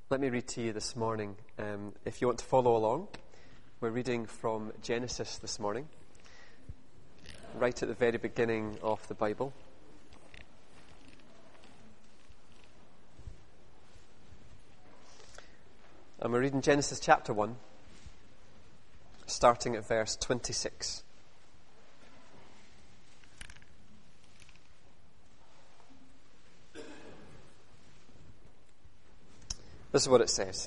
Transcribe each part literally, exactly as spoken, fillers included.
Let me read to you this morning. Um, if you want to follow along, we're reading from Genesis this morning, right at the very beginning of the Bible. And we're reading Genesis chapter one, starting at verse twenty-six. This is what it says.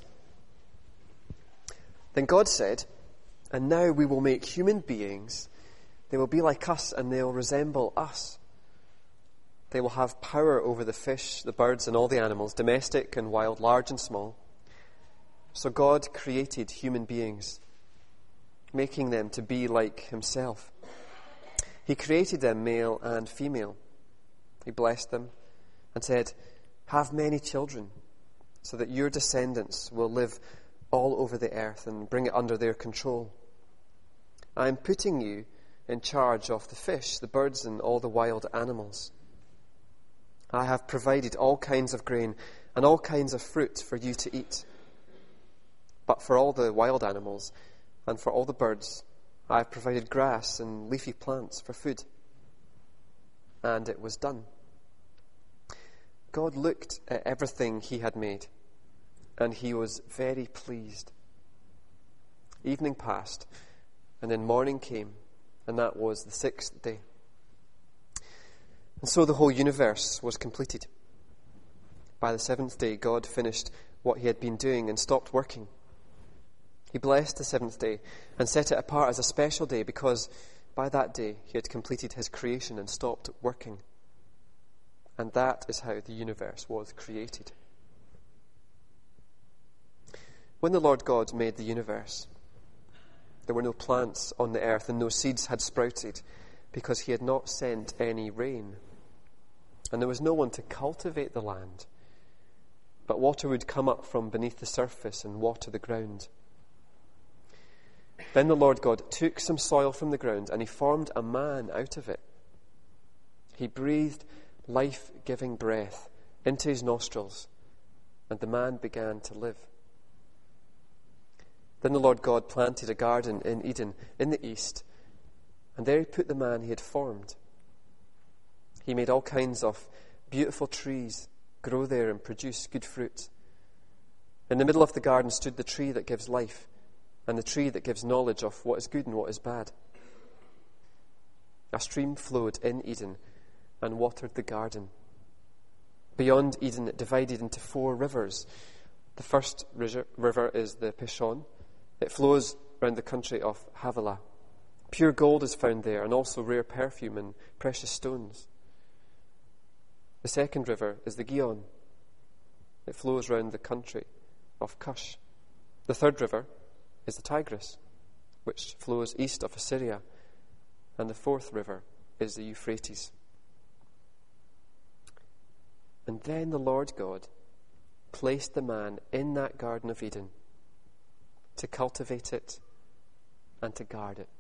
Then God said, "And now we will make human beings. They will be like us and they will resemble us. They will have power over the fish, the birds and all the animals, domestic and wild, large and small." So God created human beings, making them to be like himself. He created them male and female. He blessed them and said, "Have many children, so that your descendants will live all over the earth and bring it under their control. I am putting you in charge of the fish, the birds, and all the wild animals. I have provided all kinds of grain and all kinds of fruit for you to eat. But for all the wild animals and for all the birds, I have provided grass and leafy plants for food." And it was done. God looked at everything he had made, and he was very pleased. Evening passed, and then morning came, and that was the sixth day. And so the whole universe was completed. By the seventh day, God finished what he had been doing and stopped working. He blessed the seventh day and set it apart as a special day because by that day he had completed his creation and stopped working. And that is how the universe was created. When the Lord God made the universe, there were no plants on the earth and no seeds had sprouted because he had not sent any rain. And there was no one to cultivate the land, but water would come up from beneath the surface and water the ground. Then the Lord God took some soil from the ground and he formed a man out of it. He breathed life-giving breath into his nostrils, and the man began to live. Then the Lord God planted a garden in Eden in the east, and there he put the man he had formed. He made all kinds of beautiful trees grow there and produce good fruit. In the middle of the garden stood the tree that gives life, and the tree that gives knowledge of what is good and what is bad. A stream flowed in Eden and watered the garden. Beyond Eden, it divided into four rivers. The first river is the Pishon. It flows around the country of Havilah. Pure gold is found there, and also rare perfume and precious stones. The second river is the Gihon. It flows around the country of Cush. The third river is the Tigris, which flows east of Assyria. And the fourth river is the Euphrates. And then the Lord God placed the man in that Garden of Eden to cultivate it and to guard it.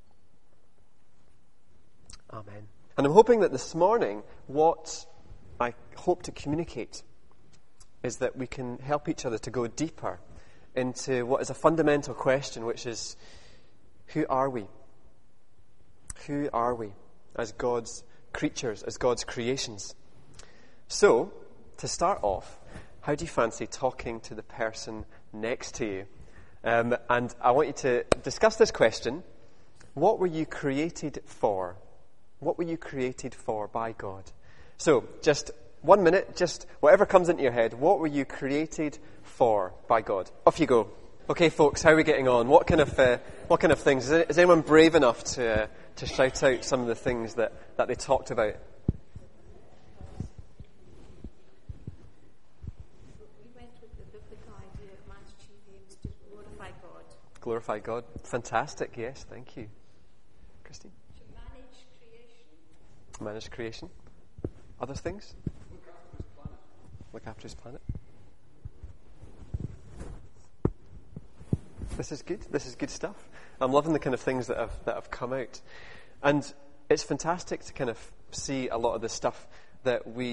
Amen. And I'm hoping that this morning what I hope to communicate is that we can help each other to go deeper into what is a fundamental question, which is, who are we? Who are we as God's creatures, as God's creations? So, to start off, how do you fancy talking to the person next to you? Um, and I want you to discuss this question. What were you created for? What were you created for by God? So, just one minute, just whatever comes into your head. What were you created for by God? Off you go. Okay, folks, how are we getting on? What kind of uh, what kind of things? Is, is anyone brave enough to uh, to shout out some of the things that, that they talked about? We went with the biblical idea of man's chief aim is to glorify God. Glorify God. Fantastic. Yes, thank you, Christine. To manage creation. Manage creation. Other things? Look after his planet. Look after his planet. This is good. This is good stuff. I'm loving the kind of things that have that have come out. And it's fantastic to kind of see a lot of the stuff that we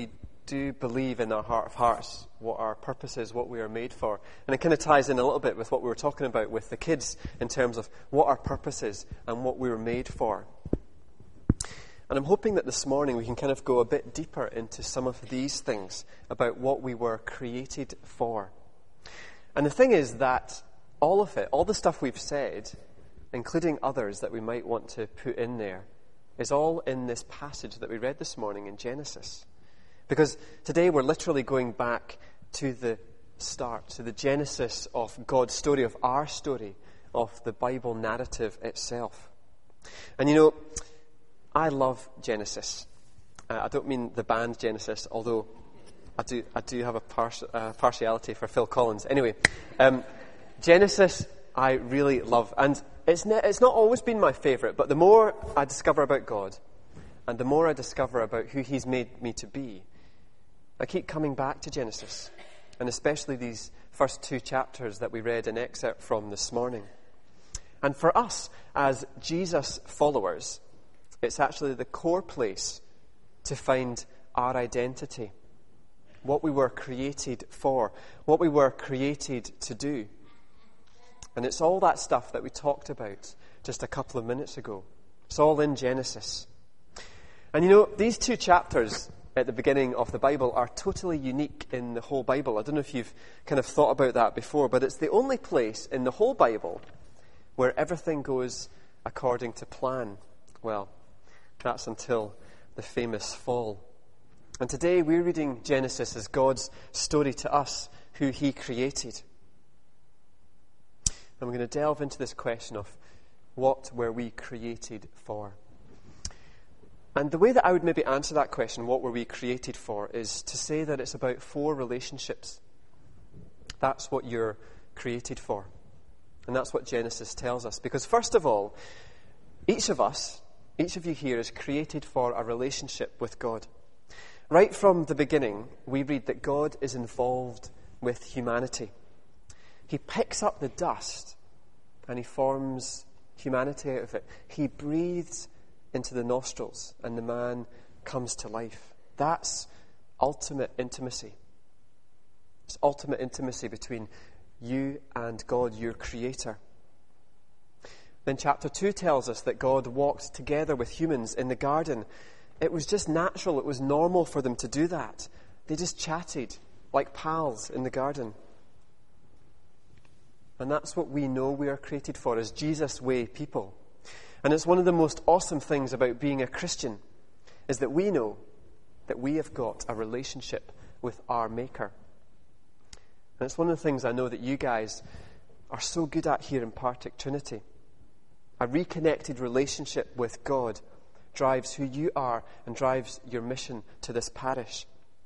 do believe in our heart of hearts what our purpose is, what we are made for. And it kind of ties in a little bit with what we were talking about with the kids in terms of what our purpose is and what we were made for. And I'm hoping that this morning we can kind of go a bit deeper into some of these things about what we were created for. And the thing is that all of it, all the stuff we've said, including others that we might want to put in there, is all in this passage that we read this morning in Genesis. Because today we're literally going back to the start, to the genesis of God's story, of our story, of the Bible narrative itself. And you know, I love Genesis. Uh, I don't mean the band Genesis, although I do I do have a par- uh, partiality for Phil Collins. Anyway, um, Genesis I really love. And it's, ne- it's not always been my favourite, but the more I discover about God, and the more I discover about who He's made me to be, I keep coming back to Genesis, and especially these first two chapters that we read an excerpt from this morning. And for us, as Jesus followers, it's actually the core place to find our identity, what we were created for, what we were created to do. And it's all that stuff that we talked about just a couple of minutes ago. It's all in Genesis. And you know, these two chapters at the beginning of the Bible are totally unique in the whole Bible. I don't know if you've kind of thought about that before, but it's the only place in the whole Bible where everything goes according to plan. Well, that's until the famous fall. And today we're reading Genesis as God's story to us, who He created. And we're going to delve into this question of what were we created for? And the way that I would maybe answer that question, what were we created for, is to say that it's about four relationships. That's what you're created for. And that's what Genesis tells us. Because first of all, each of us, each of you here is created for a relationship with God. Right from the beginning, we read that God is involved with humanity. He picks up the dust and He forms humanity out of it. He breathes into the nostrils and the man comes to life. That's ultimate intimacy. It's ultimate intimacy between you and God, your Creator. Then chapter two tells us that God walked together with humans in the garden. It was just natural, it was normal for them to do that. They just chatted like pals in the garden. And that's what we know we are created for, as Jesus' way people. And it's one of the most awesome things about being a Christian, is that we know that we have got a relationship with our Maker. And it's one of the things I know that you guys are so good at here in Partick Trinity. A reconnected relationship with God drives who you are and drives your mission to this parish.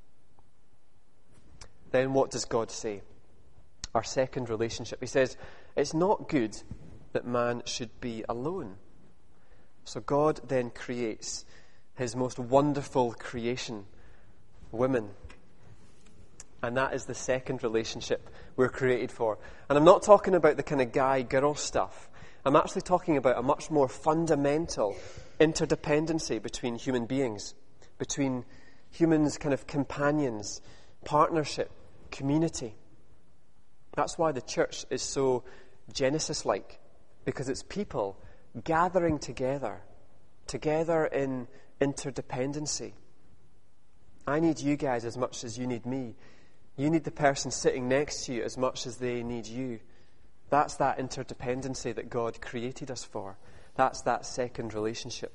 Then what does God say? Our second relationship. He says, it's not good that man should be alone. So God then creates His most wonderful creation, women. And that is the second relationship we're created for. And I'm not talking about the kind of guy-girl stuff. I'm actually talking about a much more fundamental interdependency between human beings, between humans' kind of companions, partnership, community. That's why the church is so Genesis-like, because it's people gathering together, together in interdependency. I need you guys as much as you need me. You need the person sitting next to you as much as they need you. That's that interdependency that God created us for. That's that second relationship.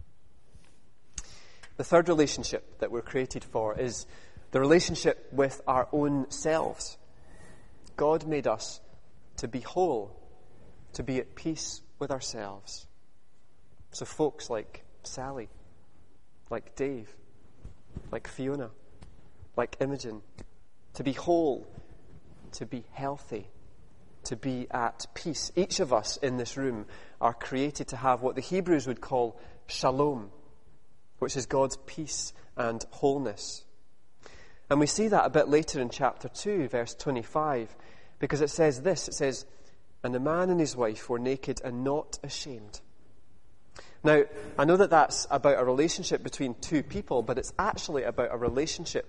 The third relationship that we're created for is the relationship with our own selves. God made us to be whole, to be at peace with ourselves. So folks like Sally, like Dave, like Fiona, like Imogen, to be whole, to be healthy, to be at peace. Each of us in this room are created to have what the Hebrews would call shalom, which is God's peace and wholeness. And we see that a bit later in chapter two, verse twenty-five, because it says this, it says, and the man and his wife were naked and not ashamed. Now, I know that that's about a relationship between two people, but it's actually about a relationship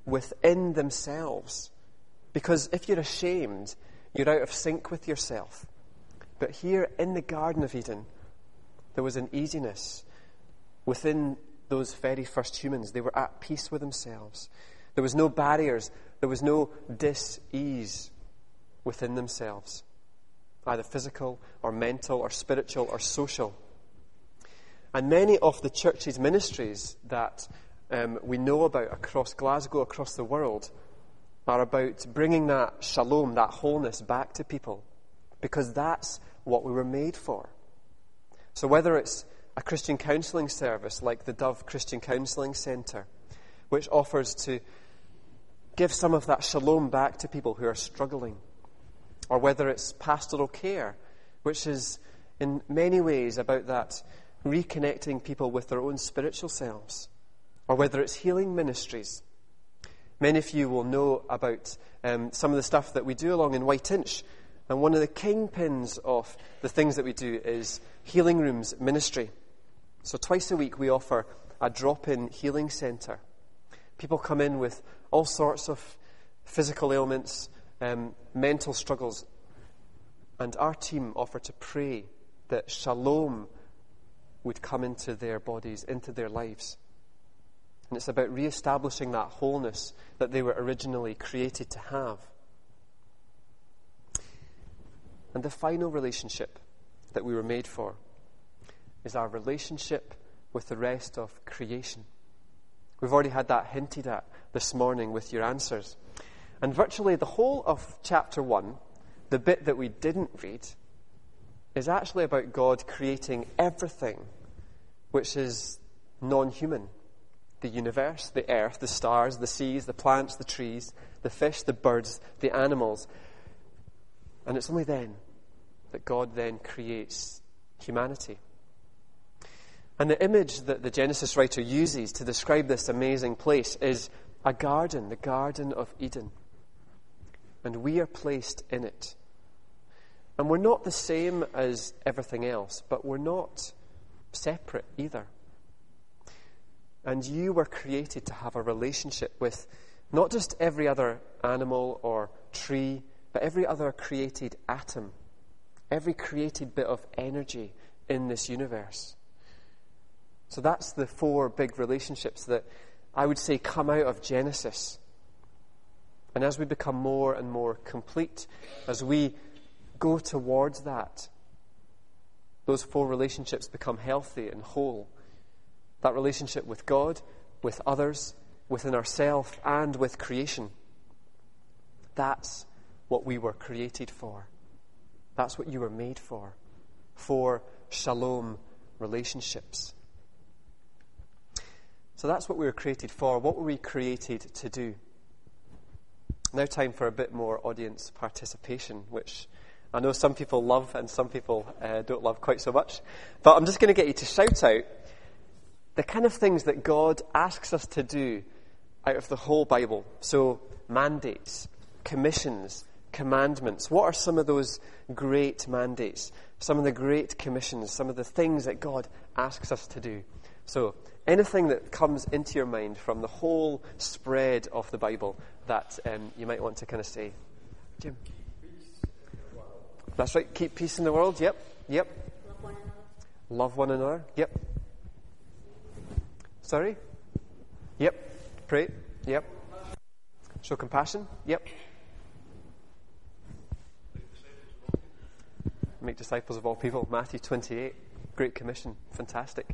within themselves. Because if you're ashamed, you're out of sync with yourself. But here in the Garden of Eden, there was an easiness within those very first humans. They were at peace with themselves. There was no barriers. There was no dis-ease within themselves, either physical or mental or spiritual or social. And many of the church's ministries that um, we know about across Glasgow, across the world, are about bringing that shalom, that wholeness back to people, because that's what we were made for. So whether it's a Christian counselling service like the Dove Christian Counselling Centre, which offers to give some of that shalom back to people who are struggling, or whether it's pastoral care, which is in many ways about that reconnecting people with their own spiritual selves, or whether it's healing ministries. Many of you will know about um, some of the stuff that we do along in Whiteinch, and one of the kingpins of the things that we do is healing rooms ministry. So twice a week we offer a drop-in healing centre. People come in with all sorts of physical ailments, um, mental struggles, and our team offer to pray that shalom would come into their bodies, into their lives. And it's about re-establishing that wholeness that they were originally created to have. And the final relationship that we were made for is our relationship with the rest of creation. We've already had that hinted at this morning with your answers. And virtually the whole of chapter one, the bit that we didn't read, is actually about God creating everything which is non-human. The universe, the earth, the stars, the seas, the plants, the trees, the fish, the birds, the animals. And it's only then that God then creates humanity. And the image that the Genesis writer uses to describe this amazing place is a garden, the Garden of Eden. And we are placed in it. And we're not the same as everything else, but we're not separate either. And you were created to have a relationship with not just every other animal or tree, but every other created atom, every created bit of energy in this universe. So that's the four big relationships that I would say come out of Genesis. And as we become more and more complete, as we go towards that, those four relationships become healthy and whole. That relationship with God, with others, within ourselves, and with creation. That's what we were created for. That's what you were made for. For shalom relationships. So that's what we were created for. What were we created to do? Now time for a bit more audience participation, which I know some people love and some people uh, don't love quite so much. But I'm just going to get you to shout out the kind of things that God asks us to do out of the whole Bible. So mandates, commissions, commandments. What are some of those great mandates? Some of the great commissions, some of the things that God asks us to do. So anything that comes into your mind from the whole spread of the Bible that um, you might want to kind of say. Jim? That's right. Keep peace in the world. Yep. Yep. Love one another. Love one another. Yep. Sorry? Yep. Pray. Yep. Show compassion. Yep. Make disciples of all people. Matthew twenty-eight. Great Commission. Fantastic.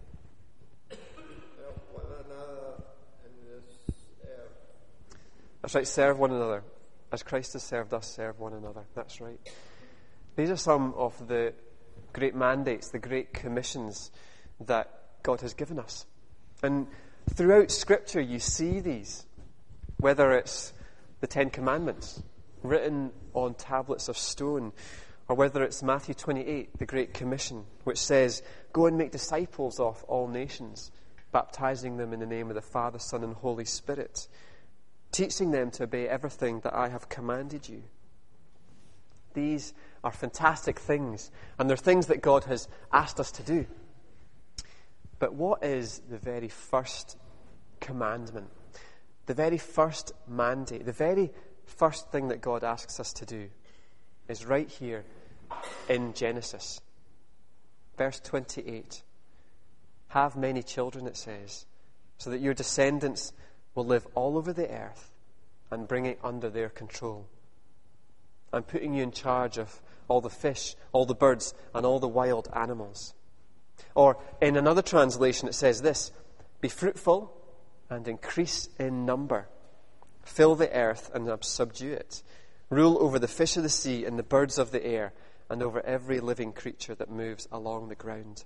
That's right. Serve one another. As Christ has served us, serve one another. That's right. These are some of the great mandates, the great commissions that God has given us. And throughout Scripture you see these, whether it's the Ten Commandments written on tablets of stone, or whether it's Matthew twenty-eight, the Great Commission, which says, go and make disciples of all nations, baptizing them in the name of the Father, Son, and Holy Spirit, teaching them to obey everything that I have commanded you. These are fantastic things, and they're things that God has asked us to do. But what is the very first commandment? the very first mandate, the very first thing that God asks us to do is right here in Genesis. Verse twenty-eight. Have many children, it says, so that your descendants will live all over the earth and bring it under their control. I'm putting you in charge of all the fish, all the birds, and all the wild animals. Or in another translation it says this, be fruitful and increase in number. Fill the earth and subdue it. Rule over the fish of the sea and the birds of the air and over every living creature that moves along the ground.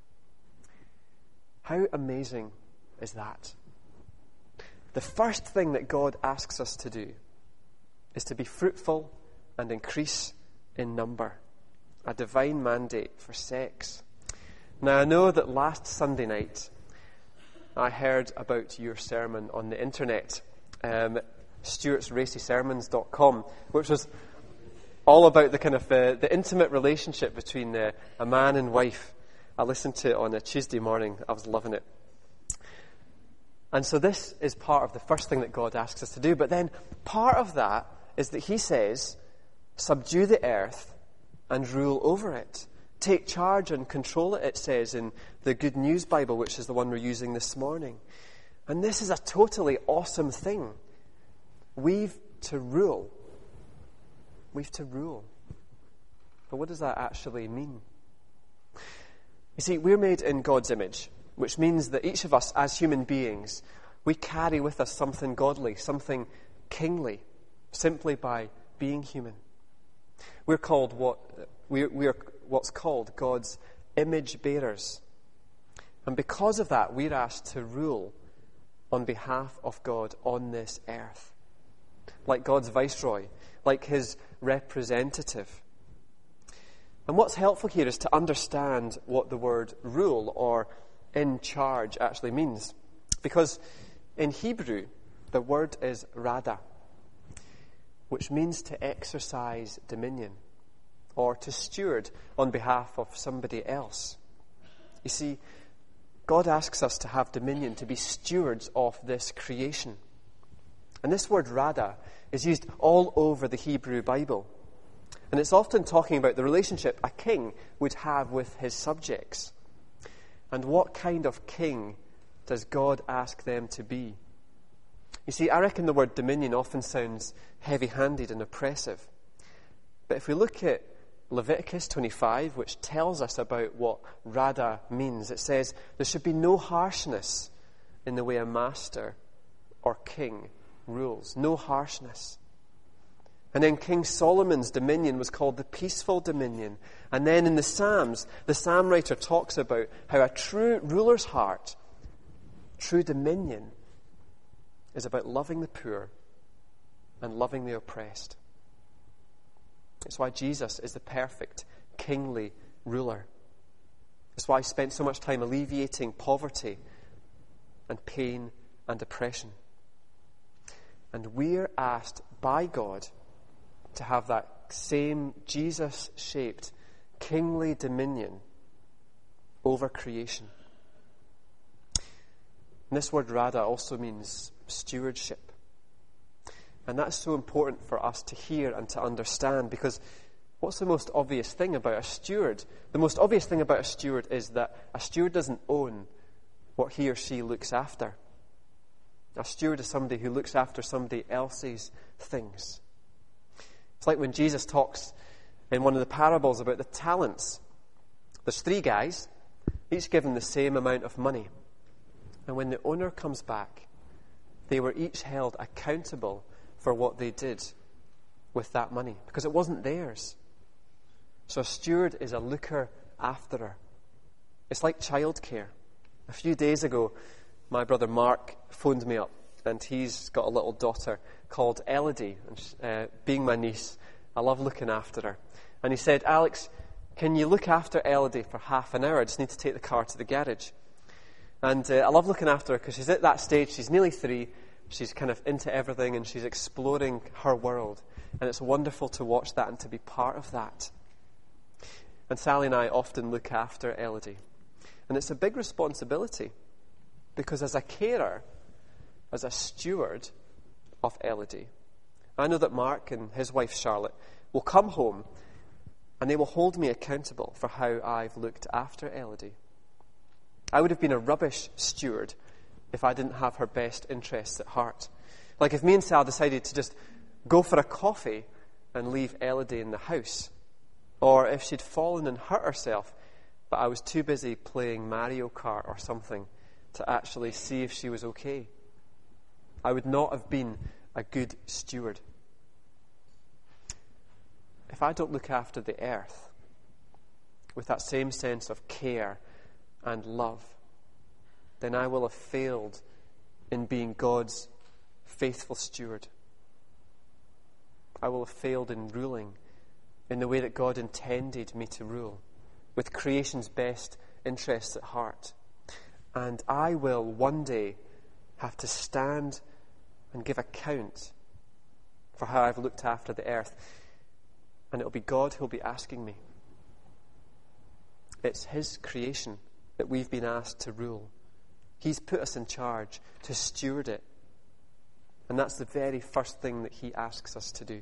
How amazing is that? The first thing that God asks us to do is to be fruitful and increase in number. A divine mandate for sex. Now, I know that last Sunday night I heard about your sermon on the internet, um, stuarts racy sermons dot com, which was all about the kind of uh, the intimate relationship between uh, a man and wife. I listened to it on a Tuesday morning. I was loving it. And so this is part of the first thing that God asks us to do. But then part of that is that he says, subdue the earth and rule over it. Take charge and control it, it says in the Good News Bible, which is the one we're using this morning. And this is a totally awesome thing. We've to rule. We've to rule. But what does that actually mean? You see, we're made in God's image, which means that each of us as human beings, we carry with us something godly, something kingly, simply by being human. We're called what we're, we're what's called God's image bearers. And because of that, we're asked to rule on behalf of God on this earth. Like God's viceroy, like his representative. And what's helpful here is to understand what the word rule or in charge actually means. Because in Hebrew, the word is rada, which means to exercise dominion or to steward on behalf of somebody else. You see, God asks us to have dominion, to be stewards of this creation. And this word rada is used all over the Hebrew Bible. And it's often talking about the relationship a king would have with his subjects. And what kind of king does God ask them to be? You see, I reckon the word dominion often sounds heavy-handed and oppressive. But if we look at Leviticus twenty-five, which tells us about what rada means, it says there should be no harshness in the way a master or king rules. No harshness. And then King Solomon's dominion was called the peaceful dominion. And then in the Psalms, the psalm writer talks about how a true ruler's heart, true dominion, is about loving the poor and loving the oppressed. It's why Jesus is the perfect kingly ruler. It's why he spent so much time alleviating poverty and pain and oppression. And we're asked by God to have that same Jesus-shaped kingly dominion over creation. And this word rada also means stewardship. And that's so important for us to hear and to understand, because what's the most obvious thing about a steward? The most obvious thing about a steward is that a steward doesn't own what he or she looks after. A steward is somebody who looks after somebody else's things. It's like when Jesus talks in one of the parables about the talents. There's three guys, each given the same amount of money. And when the owner comes back, they were each held accountable for what they did with that money, because it wasn't theirs. So a steward is a looker afterer. It's like childcare. A few days ago, my brother Mark phoned me up, and he's got a little daughter called Elodie, and she, uh, being my niece, I love looking after her. And he said, Alex, can you look after Elodie for half an hour? I just need to take the car to the garage. And uh, I love looking after her because she's at that stage, she's nearly three, she's kind of into everything and she's exploring her world. And it's wonderful to watch that and to be part of that. And Sally and I often look after Elodie. And it's a big responsibility, because as a carer, as a steward of Elodie. I know that Mark and his wife Charlotte will come home and they will hold me accountable for how I've looked after Elodie. I would have been a rubbish steward if I didn't have her best interests at heart. Like if me and Sal decided to just go for a coffee and leave Elodie in the house. Or if she'd fallen and hurt herself, but I was too busy playing Mario Kart or something to actually see if she was okay. I would not have been a good steward. If I don't look after the earth with that same sense of care and love, then I will have failed in being God's faithful steward. I will have failed in ruling in the way that God intended me to rule, with creation's best interests at heart. And I will one day have to stand and give account for how I've looked after the earth. And it'll be God who'll be asking me. It's His creation that we've been asked to rule. He's put us in charge to steward it. And that's the very first thing that He asks us to do.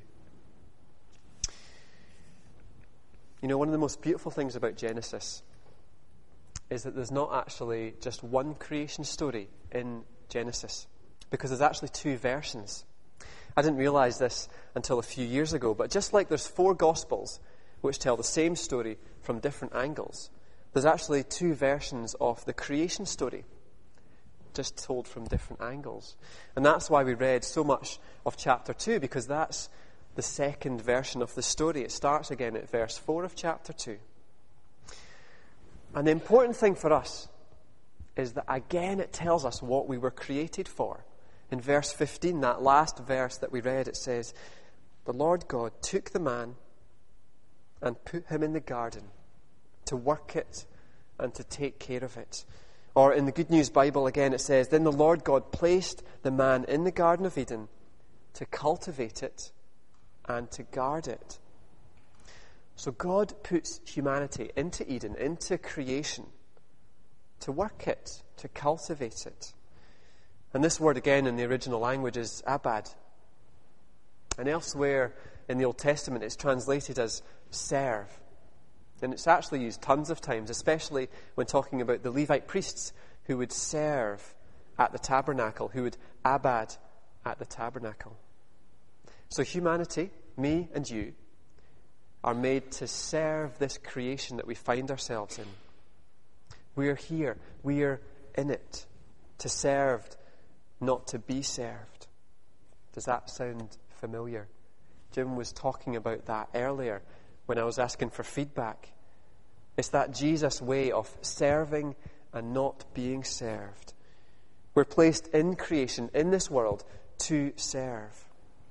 You know, one of the most beautiful things about Genesis is that there's not actually just one creation story in Genesis, because there's actually two versions. I didn't realize this until a few years ago, but just like there's four Gospels which tell the same story from different angles, there's actually two versions of the creation story, just told from different angles. And that's why we read so much of chapter two, because that's the second version of the story. It starts again at verse four of chapter two. And the important thing for us is that again it tells us what we were created for. In verse fifteen, that last verse that we read, it says, "The Lord God took the man and put him in the garden to work it and to take care of it." Or in the Good News Bible again it says, "Then the Lord God placed the man in the Garden of Eden to cultivate it and to guard it." So God puts humanity into Eden, into creation, to work it, to cultivate it. And this word again in the original language is abad. And elsewhere in the Old Testament it's translated as serve. And it's actually used tons of times, especially when talking about the Levite priests who would serve at the tabernacle, who would abad at the tabernacle. So humanity, me and you, are made to serve this creation that we find ourselves in. We are here, we are in it, to serve, not to be served. Does that sound familiar? Jim was talking about that earlier when I was asking for feedback. It's that Jesus way of serving and not being served. We're placed in creation, in this world, to serve.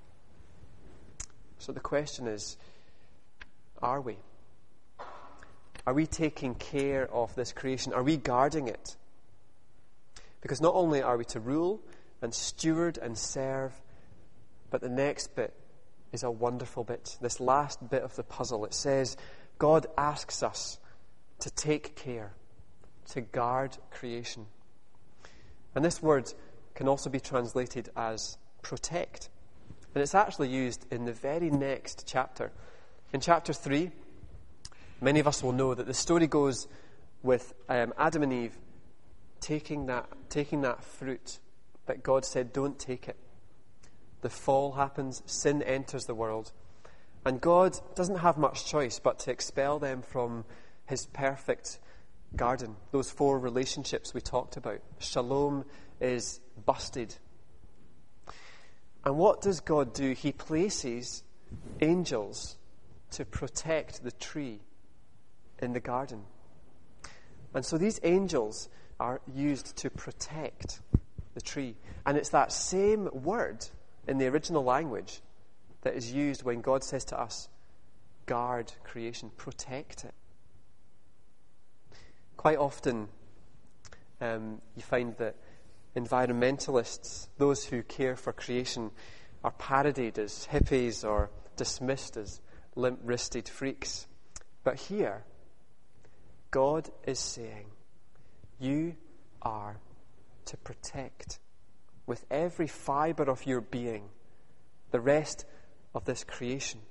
So the question is, are we? Are we taking care of this creation? Are we guarding it? Because not only are we to rule and steward and serve, but the next bit is a wonderful bit. This last bit of the puzzle. It says, God asks us to take care, to guard creation. And this word can also be translated as protect. And it's actually used in the very next chapter. In chapter three, many of us will know that the story goes with um, Adam and Eve taking that, taking that fruit that God said, don't take it. The fall happens, sin enters the world, and God doesn't have much choice but to expel them from His perfect garden. Those four relationships we talked about. Shalom is busted. And what does God do? He places angels to protect the tree in the garden. And so these angels are used to protect the tree. And it's that same word in the original language that is used when God says to us, guard creation, protect it. Quite often, um, you find that environmentalists, those who care for creation, are parodied as hippies or dismissed as limp-wristed freaks. But here, God is saying, you are to protect with every fibre of your being, the rest of this creation.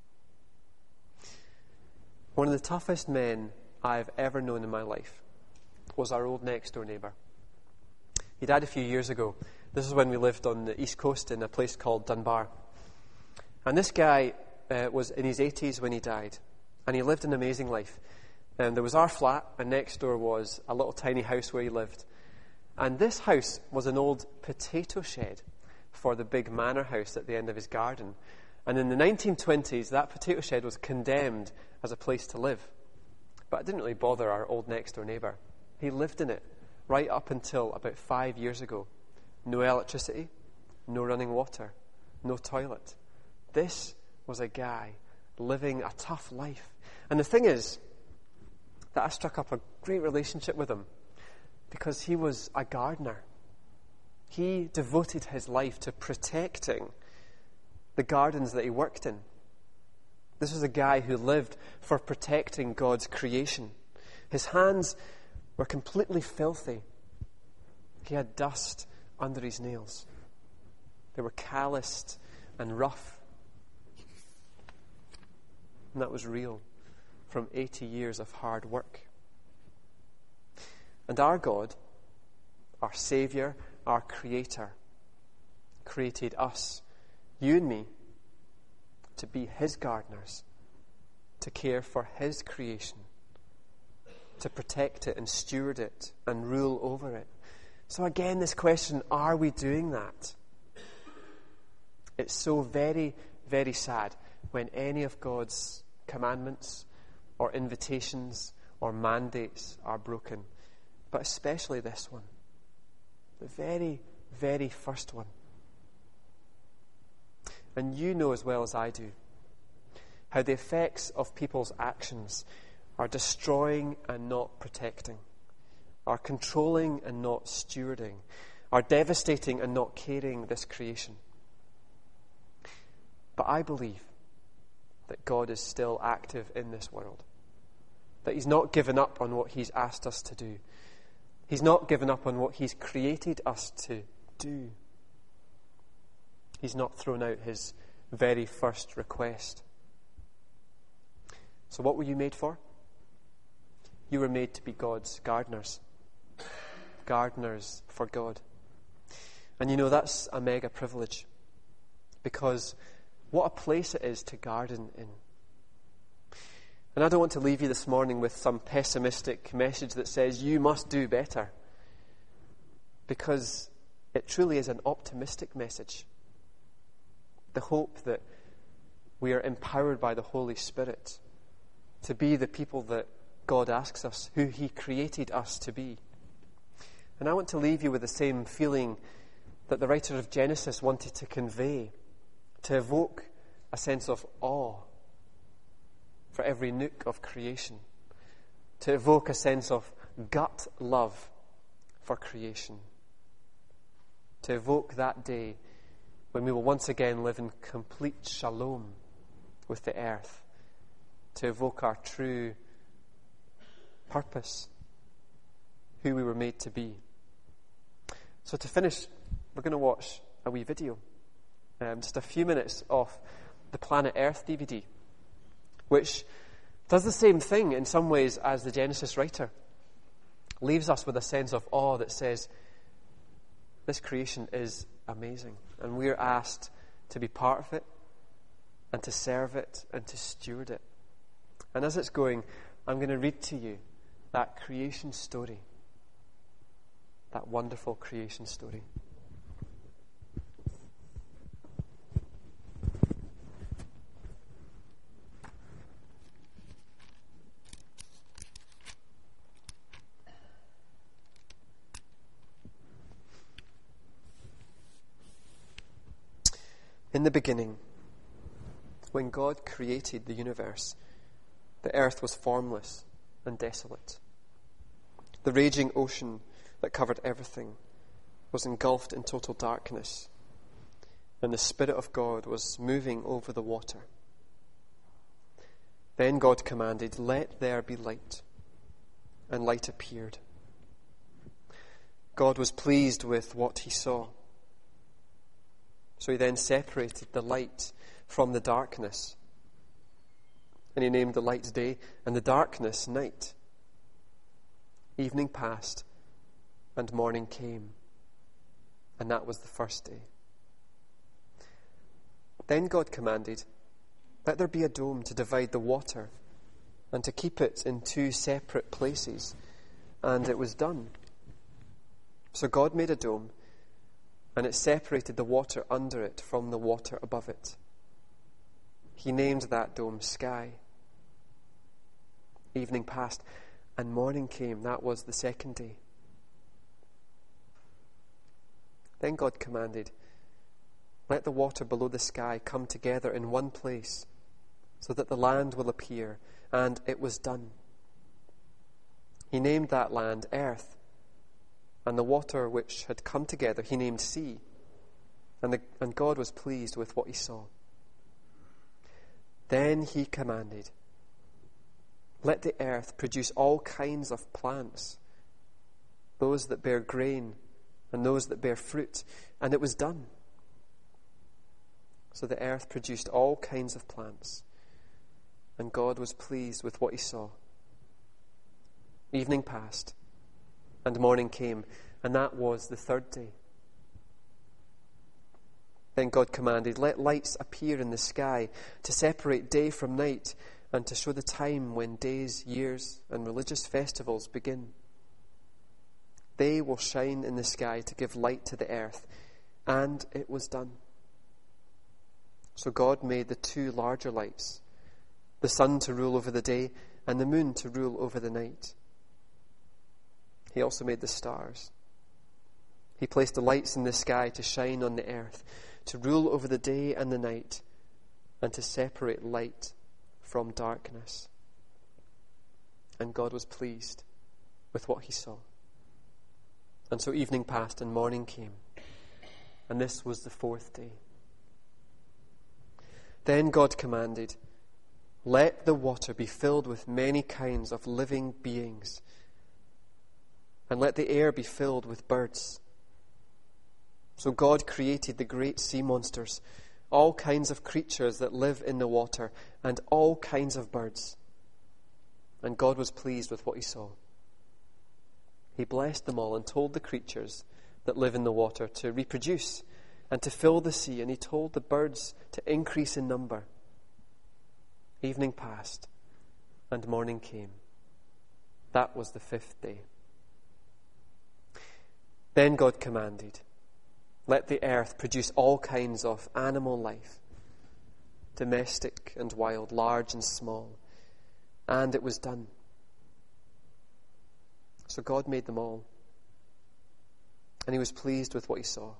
One of the toughest men I've ever known in my life was our old next-door neighbour. He died a few years ago. This is when we lived on the East Coast in a place called Dunbar. And this guy uh, was in his eighties when he died, and he lived an amazing life. And there was our flat, and next door was a little tiny house where he lived. And this house was an old potato shed for the big manor house at the end of his garden. And in the nineteen twenties, that potato shed was condemned as a place to live. But it didn't really bother our old next-door neighbour. He lived in it right up until about five years ago. No electricity, no running water, no toilet. This was a guy living a tough life. And the thing is that I struck up a great relationship with him because he was a gardener. He devoted his life to protecting the gardens that he worked in. This was a guy who lived for protecting God's creation. His hands were completely filthy. He had dust under his nails. They were calloused and rough. And that was real from eighty years of hard work. And our God, our Saviour, our Creator, created us, you and me, to be His gardeners, to care for His creation, to protect it and steward it and rule over it. So again, this question, are we doing that? It's so very, very sad when any of God's commandments or invitations or mandates are broken, but especially this one, the very, very first one. And you know as well as I do how the effects of people's actions are destroying and not protecting, are controlling and not stewarding, are devastating and not caring this creation. But I believe that God is still active in this world, that He's not given up on what He's asked us to do. He's not given up on what He's created us to do. He's not thrown out His very first request. So what were you made for? You were made to be God's gardeners. Gardeners for God. And you know, that's a mega privilege, because what a place it is to garden in. And I don't want to leave you this morning with some pessimistic message that says you must do better, because it truly is an optimistic message. The hope that we are empowered by the Holy Spirit to be the people that God asks us, who He created us to be. And I want to leave you with the same feeling that the writer of Genesis wanted to convey, to evoke a sense of awe for every nook of creation, to evoke a sense of gut love for creation, to evoke that day when we will once again live in complete shalom with the earth, to evoke our true purpose, who we were made to be. So to finish, we're going to watch a wee video, um, just a few minutes of the Planet Earth D V D, which does the same thing in some ways as the Genesis writer. Leaves us with a sense of awe that says, this creation is amazing, and we're asked to be part of it, and to serve it, and to steward it. And as it's going, I'm going to read to you that creation story, that wonderful creation story. In the beginning, when God created the universe, the earth was formless and desolate. The raging ocean that covered everything was engulfed in total darkness, and the Spirit of God was moving over the water. Then God commanded, "Let there be light," and light appeared. God was pleased with what He saw, So he then separated the light from the darkness. And he named the light day and the darkness night. Evening passed and morning came. And that was the first day. Then God commanded, "Let there be a dome to divide the water and to keep it in two separate places." And it was done. So God made a dome, and it separated the water under it from the water above it. He named that dome Sky. Evening passed, and morning came. That was the second day. Then God commanded, "Let the water below the sky come together in one place, so that the land will appear." And it was done. He named that land Earth, and the water which had come together he named Sea. And, the, and God was pleased with what he saw. Then he commanded, "Let the earth produce all kinds of plants, those that bear grain and those that bear fruit." And it was done. So the earth produced all kinds of plants, and God was pleased with what he saw. Evening passed, and morning came, and that was the third day. Then God commanded, "Let lights appear in the sky to separate day from night and to show the time when days, years, and religious festivals begin. They will shine in the sky to give light to the earth." And it was done. So God made the two larger lights, the sun to rule over the day and the moon to rule over the night. He also made the stars. He placed the lights in the sky to shine on the earth, to rule over the day and the night, and to separate light from darkness. And God was pleased with what he saw. And so evening passed and morning came, and this was the fourth day. Then God commanded, "Let the water be filled with many kinds of living beings, and let the air be filled with birds." So God created the great sea monsters, all kinds of creatures that live in the water, and all kinds of birds. And God was pleased with what he saw. He blessed them all and told the creatures that live in the water to reproduce and to fill the sea, and he told the birds to increase in number. Evening passed, and morning came. That was the fifth day. Then God commanded, "Let the earth produce all kinds of animal life, domestic and wild, large and small." And it was done. So God made them all, and he was pleased with what he saw.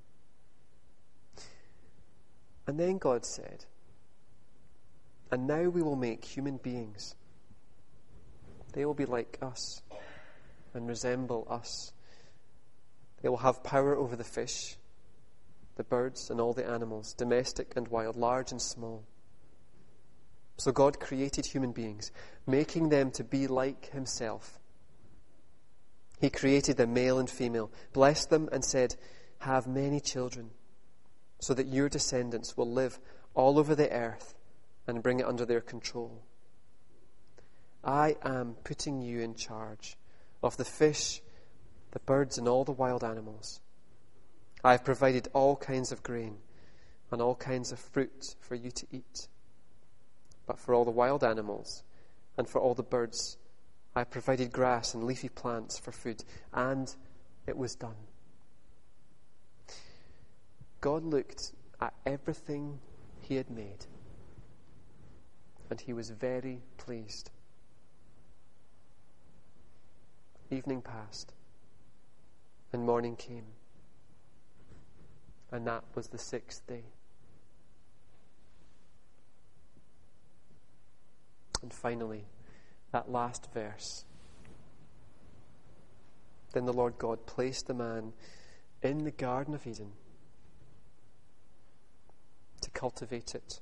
And then God said, "And now we will make human beings. They will be like us and resemble us. They will have power over the fish, the birds, and all the animals, domestic and wild, large and small." So God created human beings, making them to be like himself. He created them male and female, blessed them, and said, "Have many children, so that your descendants will live all over the earth and bring it under their control. I am putting you in charge of the fish, the birds, and all the wild animals. I have provided all kinds of grain and all kinds of fruit for you to eat. But for all the wild animals and for all the birds, I have provided grass and leafy plants for food." And it was done. God looked at everything he had made, and he was very pleased. Evening passed, and morning came, and that was the sixth day. And finally, that last verse. Then the Lord God placed the man in the Garden of Eden to cultivate it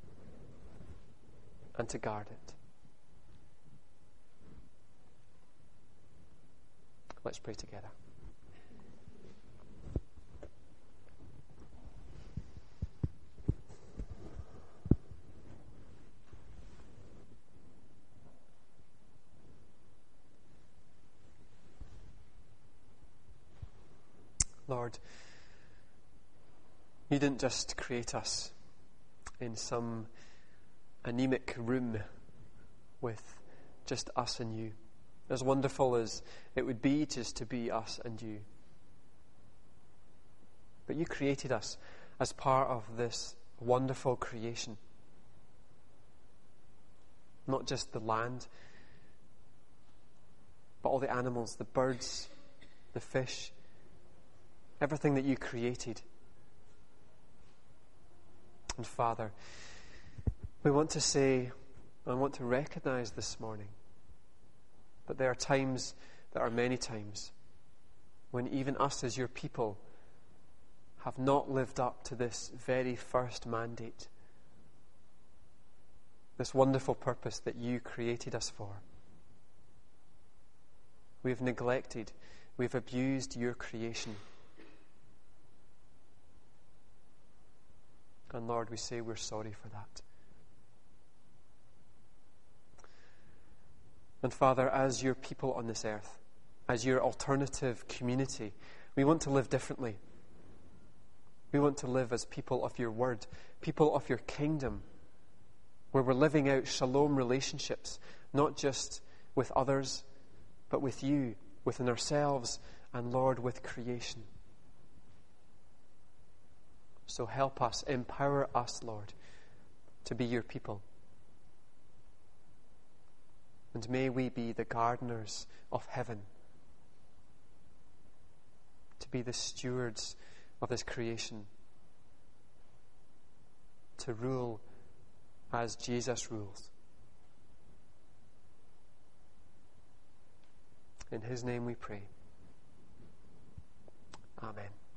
and to guard it. Let's pray together. Lord, you didn't just create us in some anemic room with just us and you. As wonderful as it would be just to be us and you. But you created us as part of this wonderful creation. Not just the land, but all the animals, the birds, the fish, everything that you created. And Father, we want to say, I want to recognize this morning that there are times, there are many times, when even us as your people have not lived up to this very first mandate, this wonderful purpose that you created us for. We've neglected, we've abused your creation. And Lord, we say we're sorry for that. And Father, as your people on this earth, as your alternative community, we want to live differently. We want to live as people of your word, people of your kingdom, where we're living out shalom relationships, not just with others, but with you, within ourselves, and Lord, with creation. So help us, empower us, Lord, to be your people. And may we be the gardeners of heaven, to be the stewards of this creation, to rule as Jesus rules. In his name we pray.